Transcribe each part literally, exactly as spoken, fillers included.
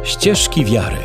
Ścieżki wiary.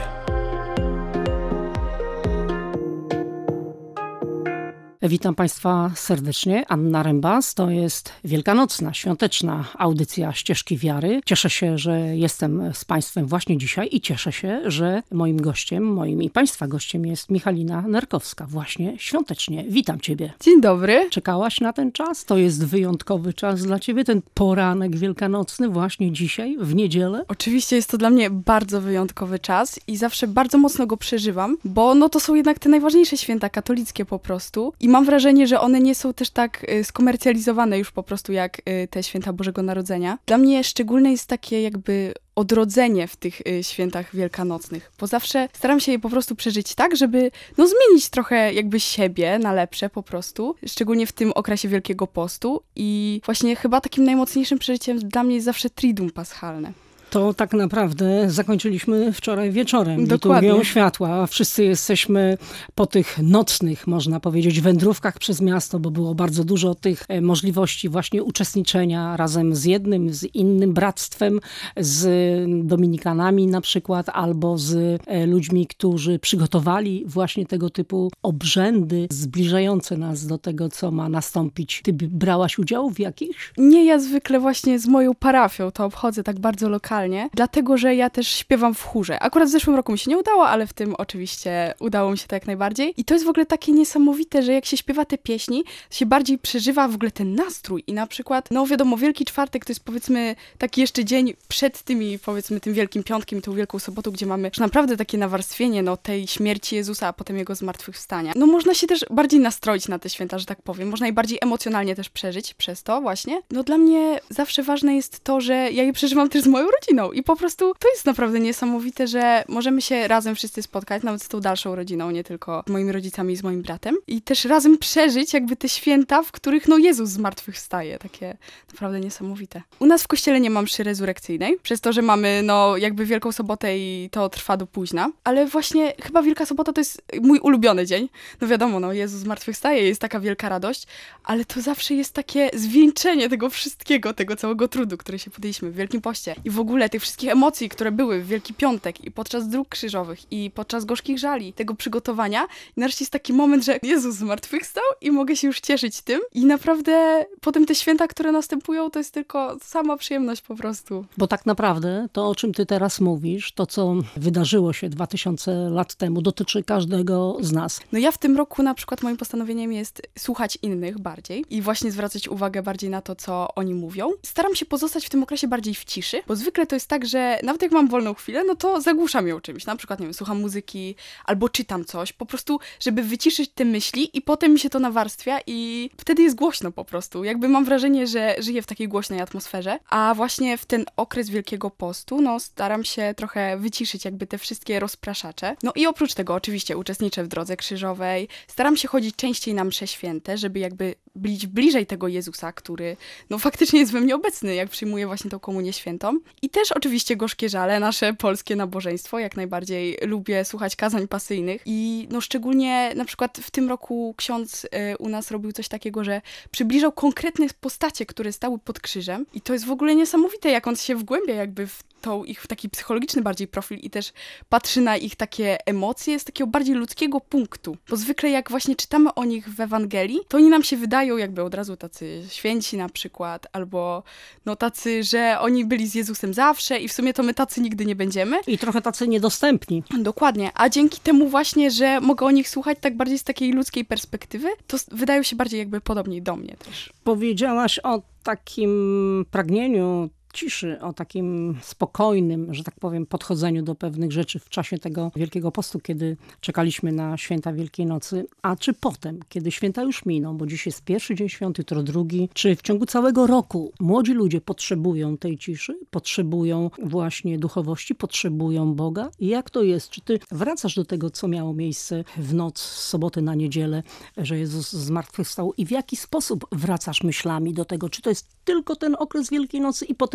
Witam Państwa serdecznie. Anna Rembas. To jest wielkanocna, świąteczna audycja Ścieżki Wiary. Cieszę się, że jestem z Państwem właśnie dzisiaj i cieszę się, że moim gościem, moim i Państwa gościem jest Michalina Nerkowska. Właśnie świątecznie. Witam Ciebie. Dzień dobry. Czekałaś na ten czas? To jest wyjątkowy czas dla Ciebie, ten poranek wielkanocny właśnie dzisiaj, w niedzielę? Oczywiście jest to dla mnie bardzo wyjątkowy czas i zawsze bardzo mocno go przeżywam, bo no to są jednak te najważniejsze święta katolickie po prostu. I mam wrażenie, że one nie są też tak y, skomercjalizowane już po prostu jak y, te święta Bożego Narodzenia. Dla mnie szczególne jest takie jakby odrodzenie w tych y, świętach wielkanocnych, bo zawsze staram się je po prostu przeżyć tak, żeby no zmienić trochę jakby siebie na lepsze po prostu, szczególnie w tym okresie Wielkiego Postu i właśnie chyba takim najmocniejszym przeżyciem dla mnie jest zawsze Triduum Paschalne. To tak naprawdę zakończyliśmy wczoraj wieczorem Dokładnie. Liturgią Światła. Wszyscy jesteśmy po tych nocnych, można powiedzieć, wędrówkach przez miasto, bo było bardzo dużo tych możliwości właśnie uczestniczenia razem z jednym, z innym bractwem, z dominikanami na przykład, albo z ludźmi, którzy przygotowali właśnie tego typu obrzędy zbliżające nas do tego, co ma nastąpić. Ty brałaś udział w jakichś? Nie, ja zwykle właśnie z moją parafią to obchodzę tak bardzo lokalnie. Dlatego, że ja też śpiewam w chórze. Akurat w zeszłym roku mi się nie udało, ale w tym oczywiście udało mi się to jak najbardziej. I to jest w ogóle takie niesamowite, że jak się śpiewa te pieśni, to się bardziej przeżywa w ogóle ten nastrój. I na przykład, no wiadomo, Wielki Czwartek to jest powiedzmy taki jeszcze dzień przed tymi, powiedzmy, tym Wielkim Piątkiem i tą Wielką Sobotą, gdzie mamy już naprawdę takie nawarstwienie, no tej śmierci Jezusa, a potem Jego zmartwychwstania. No można się też bardziej nastroić na te święta, że tak powiem. Można je bardziej emocjonalnie też przeżyć przez to właśnie. No dla mnie zawsze ważne jest to, że ja je przeżywam też z moją rodziną. I po prostu to jest naprawdę niesamowite, że możemy się razem wszyscy spotkać, nawet z tą dalszą rodziną, nie tylko z moimi rodzicami i z moim bratem. I też razem przeżyć jakby te święta, w których no Jezus zmartwychwstaje. Takie naprawdę niesamowite. U nas w kościele nie ma mszy rezurekcyjnej, przez to, że mamy no jakby Wielką Sobotę i to trwa do późna. Ale właśnie chyba Wielka Sobota to jest mój ulubiony dzień. No wiadomo, no Jezus zmartwychwstaje, jest taka wielka radość, ale to zawsze jest takie zwieńczenie tego wszystkiego, tego całego trudu, który się podjęliśmy w Wielkim Poście. I w ogóle tych wszystkich emocji, które były w Wielki Piątek i podczas dróg krzyżowych i podczas gorzkich żali, tego przygotowania. I nareszcie jest taki moment, że Jezus zmartwychwstał i mogę się już cieszyć tym. I naprawdę potem te święta, które następują, to jest tylko sama przyjemność po prostu. Bo tak naprawdę to, o czym ty teraz mówisz, to co wydarzyło się dwa tysiące lat temu, dotyczy każdego z nas. No ja w tym roku na przykład moim postanowieniem jest słuchać innych bardziej i właśnie zwracać uwagę bardziej na to, co oni mówią. Staram się pozostać w tym okresie bardziej w ciszy, bo zwykle to jest tak, że nawet jak mam wolną chwilę, no to zagłuszam ją czymś. Na przykład, nie wiem, słucham muzyki albo czytam coś, po prostu, żeby wyciszyć te myśli i potem mi się to nawarstwia i wtedy jest głośno po prostu. Jakby mam wrażenie, że żyję w takiej głośnej atmosferze, a właśnie w ten okres Wielkiego Postu, no staram się trochę wyciszyć jakby te wszystkie rozpraszacze. No i oprócz tego oczywiście uczestniczę w Drodze Krzyżowej, staram się chodzić częściej na msze święte, żeby jakby być bliżej tego Jezusa, który no faktycznie jest we mnie obecny, jak przyjmuję właśnie tą komunię świętą. I też oczywiście gorzkie żale, nasze polskie nabożeństwo, jak najbardziej lubię słuchać kazań pasyjnych i no szczególnie na przykład w tym roku ksiądz y, u nas robił coś takiego, że przybliżał konkretne postacie, które stały pod krzyżem i to jest w ogóle niesamowite, jak on się wgłębia jakby w tą ich w taki psychologiczny bardziej profil i też patrzy na ich takie emocje z takiego bardziej ludzkiego punktu. Bo zwykle jak właśnie czytamy o nich w Ewangelii, to oni nam się wydają jakby od razu tacy święci na przykład, albo no tacy, że oni byli z Jezusem zawsze i w sumie to my tacy nigdy nie będziemy. I trochę tacy niedostępni. Dokładnie. A dzięki temu właśnie, że mogę o nich słuchać tak bardziej z takiej ludzkiej perspektywy, to wydają się bardziej jakby podobni do mnie też. Powiedziałaś o takim pragnieniu ciszy, o takim spokojnym, że tak powiem, podchodzeniu do pewnych rzeczy w czasie tego Wielkiego Postu, kiedy czekaliśmy na święta Wielkiej Nocy, a czy potem, kiedy święta już miną, bo dziś jest pierwszy dzień świąt, jutro drugi, czy w ciągu całego roku młodzi ludzie potrzebują tej ciszy, potrzebują właśnie duchowości, potrzebują Boga? I jak to jest? Czy ty wracasz do tego, co miało miejsce w noc z soboty na niedzielę, że Jezus zmartwychwstał i w jaki sposób wracasz myślami do tego? Czy to jest tylko ten okres Wielkiej Nocy i potem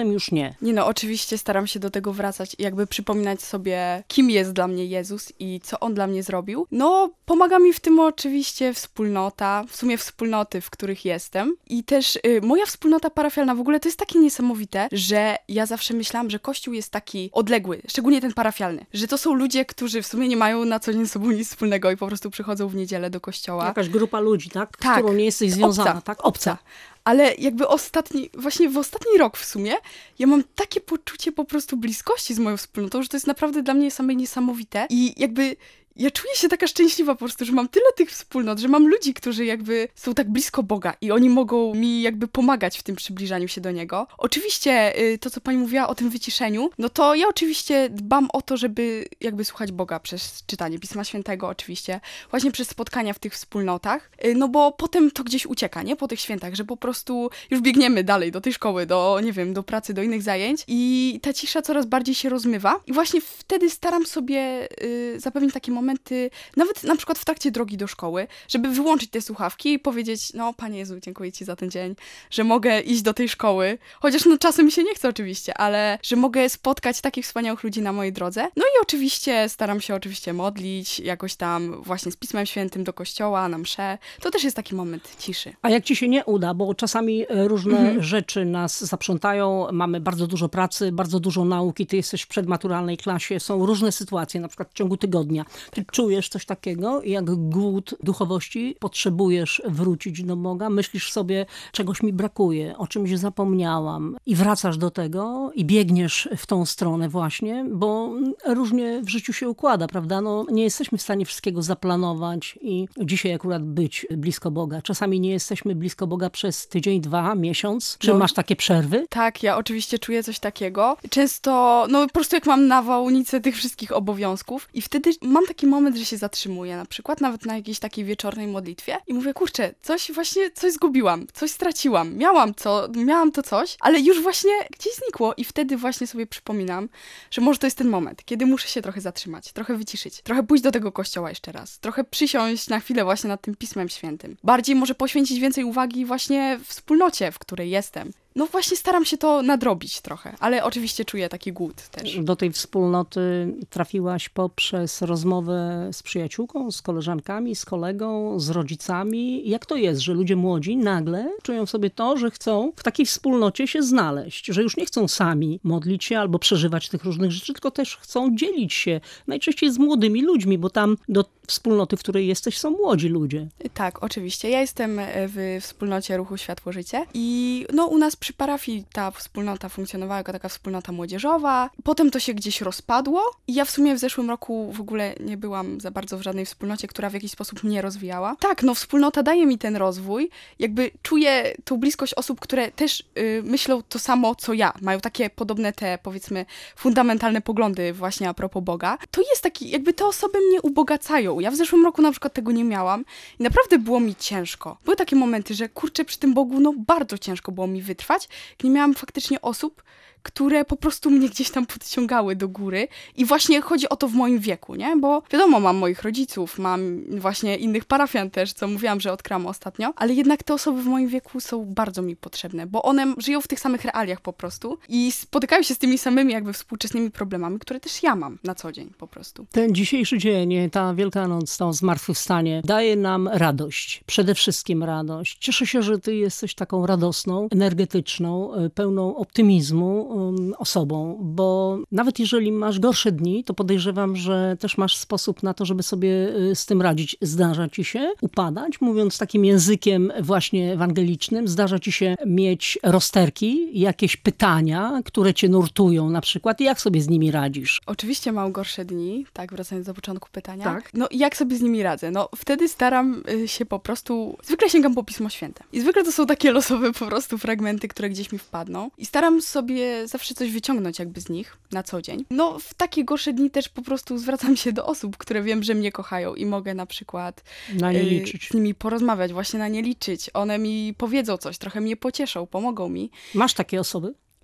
potem już nie. Nie no, oczywiście staram się do tego wracać i jakby przypominać sobie, kim jest dla mnie Jezus i co On dla mnie zrobił. No, pomaga mi w tym oczywiście wspólnota, w sumie wspólnoty, w których jestem. I też y, moja wspólnota parafialna w ogóle to jest takie niesamowite, że ja zawsze myślałam, że Kościół jest taki odległy, szczególnie ten parafialny, że to są ludzie, którzy w sumie nie mają na co dzień z sobą nic wspólnego i po prostu przychodzą w niedzielę do kościoła. Jakaś grupa ludzi, tak? Tak. Z którą nie jesteś związana, Obca. tak? Obca. Ale jakby ostatni, właśnie w ostatni rok w sumie, ja mam takie poczucie po prostu bliskości z moją wspólnotą, że to jest naprawdę dla mnie same niesamowite i jakby ja czuję się taka szczęśliwa po prostu, że mam tyle tych wspólnot, że mam ludzi, którzy jakby są tak blisko Boga i oni mogą mi jakby pomagać w tym przybliżaniu się do Niego. Oczywiście to, co pani mówiła o tym wyciszeniu, no to ja oczywiście dbam o to, żeby jakby słuchać Boga przez czytanie Pisma Świętego oczywiście, właśnie przez spotkania w tych wspólnotach, no bo potem to gdzieś ucieka, nie? Po tych świętach, że po prostu już biegniemy dalej do tej szkoły, do, nie wiem, do pracy, do innych zajęć i ta cisza coraz bardziej się rozmywa i właśnie wtedy staram sobie y, zapewnić takie momenty, momenty, nawet na przykład w trakcie drogi do szkoły, żeby wyłączyć te słuchawki i powiedzieć, no Panie Jezu, dziękuję Ci za ten dzień, że mogę iść do tej szkoły, chociaż no czasem mi się nie chce oczywiście, ale że mogę spotkać takich wspaniałych ludzi na mojej drodze. No i oczywiście staram się oczywiście modlić, jakoś tam właśnie z Pismem Świętym do kościoła, na mszę. To też jest taki moment ciszy. A jak ci się nie uda, bo czasami różne mhm. rzeczy nas zaprzątają, mamy bardzo dużo pracy, bardzo dużo nauki, ty jesteś w przedmaturalnej klasie, są różne sytuacje, na przykład w ciągu tygodnia. Ty czujesz coś takiego, jak głód duchowości, potrzebujesz wrócić do Boga, myślisz sobie, czegoś mi brakuje, o czymś zapomniałam i wracasz do tego i biegniesz w tą stronę właśnie, bo różnie w życiu się układa, prawda? No, nie jesteśmy w stanie wszystkiego zaplanować i dzisiaj akurat być blisko Boga. Czasami nie jesteśmy blisko Boga przez tydzień, dwa, miesiąc. Czy no, masz takie przerwy? Tak, ja oczywiście czuję coś takiego. Często, no po prostu jak mam nawałnicę tych wszystkich obowiązków i wtedy mam taki moment, że się zatrzymuję na przykład, nawet na jakiejś takiej wieczornej modlitwie i mówię, kurczę, coś właśnie, coś zgubiłam, coś straciłam, miałam co, miałam to coś, ale już właśnie gdzieś znikło i wtedy właśnie sobie przypominam, że może to jest ten moment, kiedy muszę się trochę zatrzymać, trochę wyciszyć, trochę pójść do tego kościoła jeszcze raz, trochę przysiąść na chwilę właśnie nad tym Pismem Świętym. Bardziej może poświęcić więcej uwagi właśnie wspólnocie, w której jestem. No właśnie staram się to nadrobić trochę, ale oczywiście czuję taki głód też. Do tej wspólnoty trafiłaś poprzez rozmowę z przyjaciółką, z koleżankami, z kolegą, z rodzicami. Jak to jest, że ludzie młodzi nagle czują w sobie to, że chcą w takiej wspólnocie się znaleźć, że już nie chcą sami modlić się albo przeżywać tych różnych rzeczy, tylko też chcą dzielić się najczęściej z młodymi ludźmi, bo tam do wspólnoty, w której jesteś, są młodzi ludzie. Tak, oczywiście. Ja jestem w wspólnocie Ruchu Światło Życie i no u nas przy parafii ta wspólnota funkcjonowała jako taka wspólnota młodzieżowa. Potem to się gdzieś rozpadło i ja w sumie w zeszłym roku w ogóle nie byłam za bardzo w żadnej wspólnocie, która w jakiś sposób mnie rozwijała. Tak, no wspólnota daje mi ten rozwój. Jakby czuję tą bliskość osób, które też yy, myślą to samo, co ja. Mają takie podobne te, powiedzmy, fundamentalne poglądy właśnie a propos Boga. To jest taki, jakby te osoby mnie ubogacają. Ja w zeszłym roku na przykład tego nie miałam i naprawdę było mi ciężko. Były takie momenty, że kurczę, przy tym Bogu, no bardzo ciężko było mi wytrwać. Nie miałam faktycznie osób, które po prostu mnie gdzieś tam podciągały do góry i właśnie chodzi o to w moim wieku, nie? Bo wiadomo, mam moich rodziców, mam właśnie innych parafian też, co mówiłam, że odkryłam ostatnio, ale jednak te osoby w moim wieku są bardzo mi potrzebne, bo one żyją w tych samych realiach po prostu i spotykają się z tymi samymi jakby współczesnymi problemami, które też ja mam na co dzień po prostu. Ten dzisiejszy dzień, ta Wielkanoc, to zmartwychwstanie daje nam radość, przede wszystkim radość. Cieszę się, że ty jesteś taką radosną, energetyczną, pełną optymizmu osobą, bo nawet jeżeli masz gorsze dni, to podejrzewam, że też masz sposób na to, żeby sobie z tym radzić. Zdarza ci się upadać, mówiąc takim językiem właśnie ewangelicznym, zdarza ci się mieć rozterki, jakieś pytania, które cię nurtują na przykład i jak sobie z nimi radzisz? Oczywiście mam gorsze dni, tak, wracając do początku pytania. Tak. No i jak sobie z nimi radzę? No wtedy staram się po prostu, zwykle sięgam po Pismo Święte. I zwykle to są takie losowe po prostu fragmenty, które gdzieś mi wpadną. I staram sobie zawsze coś wyciągnąć jakby z nich na co dzień. No w takie gorsze dni też po prostu zwracam się do osób, które wiem, że mnie kochają i mogę na przykład na nie liczyć. Y, z nimi porozmawiać, właśnie na nie liczyć. One mi powiedzą coś, trochę mnie pocieszą, pomogą mi. Masz takie osoby?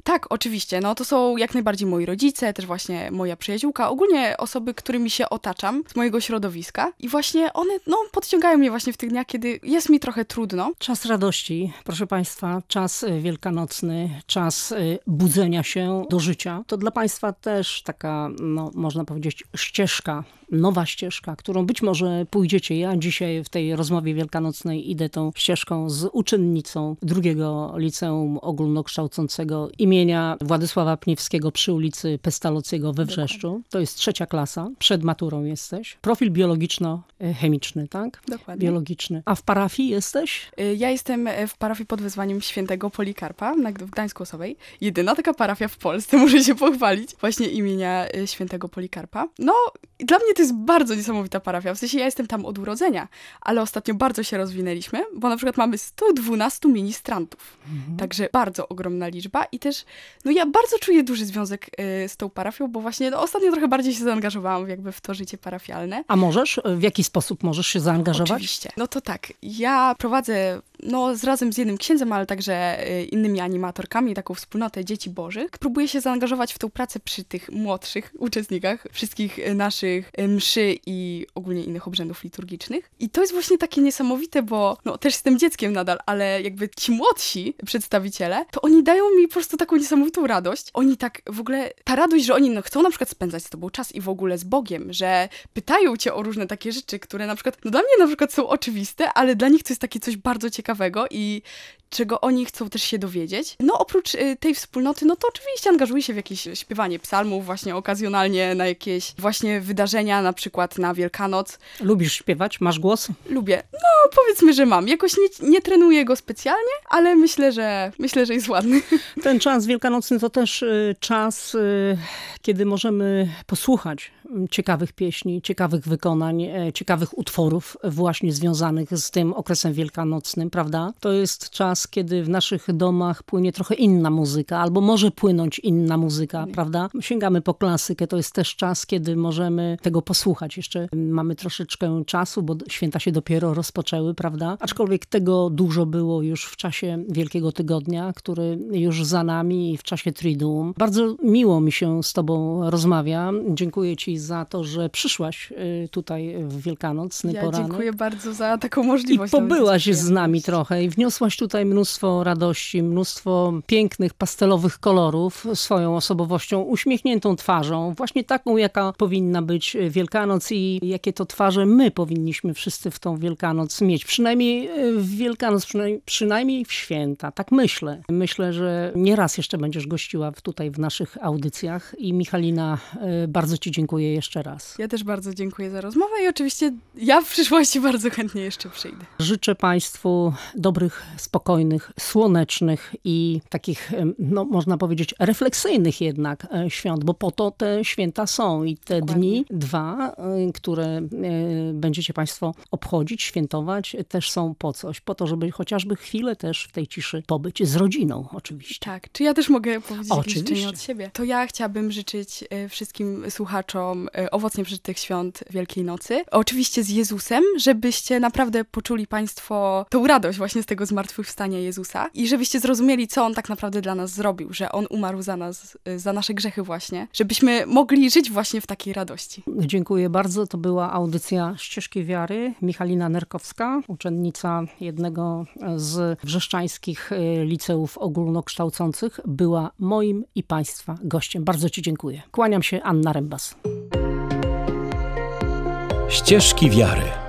Tak, oczywiście. No to są jak najbardziej moi rodzice, też właśnie moja przyjaciółka, ogólnie osoby, którymi się otaczam z mojego środowiska i właśnie one no, podciągają mnie właśnie w tych dniach, kiedy jest mi trochę trudno. Czas radości, proszę Państwa, czas wielkanocny, czas budzenia się do życia. To dla Państwa też taka, no, można powiedzieć, ścieżka, nowa ścieżka, którą być może pójdziecie. Ja dzisiaj w tej rozmowie wielkanocnej idę tą ścieżką z uczennicą drugiego liceum ogólnokształcącego imienia Władysława Pniewskiego przy ulicy Pestalozziego we Wrzeszczu. Dokładnie. To jest trzecia klasa, przed maturą jesteś. Profil biologiczno-chemiczny, tak? Dokładnie. Biologiczny. A w parafii jesteś? Ja jestem w parafii pod wezwaniem świętego Polikarpa w Gdańsku-Osowej. Jedyna taka parafia w Polsce, muszę się pochwalić, właśnie imienia świętego Polikarpa. No, dla mnie to jest bardzo niesamowita parafia. W sensie ja jestem tam od urodzenia, ale ostatnio bardzo się rozwinęliśmy, bo na przykład mamy sto dwunastu ministrantów. Mhm. Także bardzo ogromna liczba i też, no ja bardzo czuję duży związek y, z tą parafią, bo właśnie no, ostatnio trochę bardziej się zaangażowałam jakby w to życie parafialne. A możesz? W jaki sposób możesz się zaangażować? Oczywiście. No to tak, ja prowadzę no z razem z jednym księdzem, ale także y, innymi animatorkami, taką wspólnotę Dzieci Bożych. Próbuję się zaangażować w tą pracę przy tych młodszych uczestnikach wszystkich y, naszych y, mszy i ogólnie innych obrzędów liturgicznych. I to jest właśnie takie niesamowite, bo no też jestem dzieckiem nadal, ale jakby ci młodsi przedstawiciele, to oni dają mi po prostu taką niesamowitą radość. Oni tak w ogóle, ta radość, że oni no, chcą na przykład spędzać z tobą czas i w ogóle z Bogiem, że pytają cię o różne takie rzeczy, które na przykład, no dla mnie na przykład są oczywiste, ale dla nich to jest takie coś bardzo ciekawego i czego oni chcą też się dowiedzieć. No oprócz y, tej wspólnoty, no to oczywiście angażuję się w jakieś śpiewanie psalmów, właśnie okazjonalnie na jakieś właśnie wydarzenia, na przykład na Wielkanoc. Lubisz śpiewać? Masz głos? Lubię. No powiedzmy, że mam. Jakoś nie, nie trenuję go specjalnie, ale myślę, że myślę, że jest ładny. Ten czas wielkanocny to też y, czas, y, kiedy możemy posłuchać ciekawych pieśni, ciekawych wykonań, y, ciekawych utworów właśnie związanych z tym okresem wielkanocnym, prawda? To jest czas, kiedy w naszych domach płynie trochę inna muzyka, albo może płynąć inna muzyka, nie. Prawda? Sięgamy po klasykę, to jest też czas, kiedy możemy tego posłuchać. Jeszcze mamy troszeczkę czasu, bo święta się dopiero rozpoczęły, prawda? Aczkolwiek tego dużo było już w czasie Wielkiego Tygodnia, który już za nami i w czasie Triduum. Bardzo miło mi się z tobą rozmawia. Dziękuję ci za to, że przyszłaś tutaj w wielkanocny ja poranek. Ja dziękuję bardzo za taką możliwość. I pobyłaś z nami trochę i wniosłaś tutaj mnóstwo radości, mnóstwo pięknych, pastelowych kolorów, swoją osobowością, uśmiechniętą twarzą, właśnie taką, jaka powinna być Wielkanoc i jakie to twarze my powinniśmy wszyscy w tą Wielkanoc mieć. Przynajmniej w Wielkanoc, przynajmniej, przynajmniej w święta. Tak myślę. Myślę, że nie raz jeszcze będziesz gościła tutaj w naszych audycjach i Michalina, bardzo ci dziękuję jeszcze raz. Ja też bardzo dziękuję za rozmowę i oczywiście ja w przyszłości bardzo chętnie jeszcze przyjdę. Życzę Państwu dobrych, spokojnych, słonecznych i takich, no można powiedzieć, refleksyjnych jednak świąt, bo po to te święta są i te Dokładnie. dni, dwa, które będziecie Państwo obchodzić, świętować, też są po coś, po to, żeby chociażby chwilę też w tej ciszy pobyć z rodziną oczywiście. Tak, czy ja też mogę powiedzieć jakieś życzenie od siebie? To ja chciałabym życzyć wszystkim słuchaczom owocnie przeżytych świąt Wielkiej Nocy. Oczywiście z Jezusem, żebyście naprawdę poczuli Państwo tą radość właśnie z tego zmartwychwstania Jezusa i żebyście zrozumieli, co On tak naprawdę dla nas zrobił, że On umarł za nas, za nasze grzechy właśnie, żebyśmy mogli żyć właśnie w takiej radości. Dziękuję bardzo. To była audycja Ścieżki Wiary. Michalina Nerkowska, uczennica jednego z wrzeszczańskich liceów ogólnokształcących, była moim i Państwa gościem. Bardzo Ci dziękuję. Kłaniam się, Anna Rembas. Ścieżki Wiary.